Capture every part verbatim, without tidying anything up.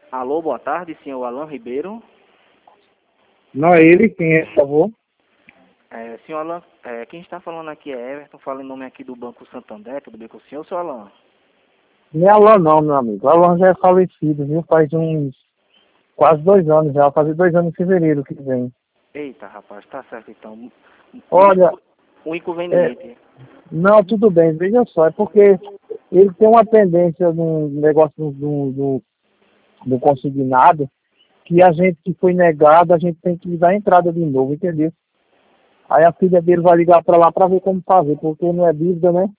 Alô, boa tarde, senhor Alan Ribeiro. Não é ele quem é, por favor? É, senhor Alan, é, quem está falando aqui é Everton, fala em nome aqui do Banco Santander, tudo bem com o senhor, senhor Alan? Não é Alan não, meu amigo. Alan já é falecido, viu? Faz uns quase dois anos já, vai fazer dois anos em fevereiro que vem. Eita, rapaz, tá certo então. Olha, O é, inconveniente. não, tudo bem, veja só, é porque ele tem uma pendência no negócio do, do, do, do consignado, que a gente que foi negado, a gente tem que dar entrada de novo, entendeu? Aí a filha dele vai ligar pra lá pra ver como fazer, porque não é dívida, né?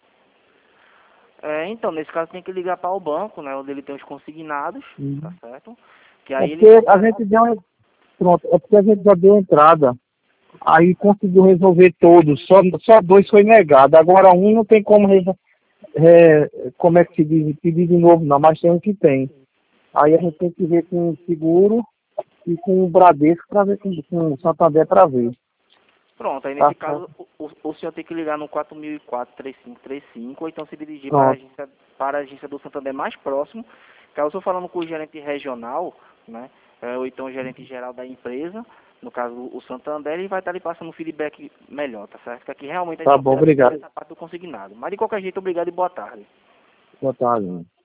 É, então, nesse caso tem que ligar para o banco, né, onde ele tem os consignados, tá Uhum. certo? Que É aí ele porque vai a estar... gente deu, pronto, é porque a gente já deu entrada. Aí conseguiu resolver todos, só, só dois foi negado. Agora um não tem como, re, re, como é que se diz, pedir de novo não, mas tem um que tem. Aí a gente tem que ver com o seguro e com o Bradesco para ver, com, com o Santander para ver. Pronto, aí Tá nesse caso certo. o, o, o senhor tem que ligar no quatro mil e quatro, três cinco três cinco ou então se dirigir para a Pronto. agência, para a agência do Santander mais próximo, caso eu estou falando com o gerente regional, né, é, ou então o gerente geral da empresa, no caso o Santander, ele vai estar lhe passando um feedback melhor, tá certo? Que aqui realmente a Tá gente bom, precisa obrigado. essa parte do consignado. Mas de qualquer jeito, obrigado e boa tarde. Boa tarde.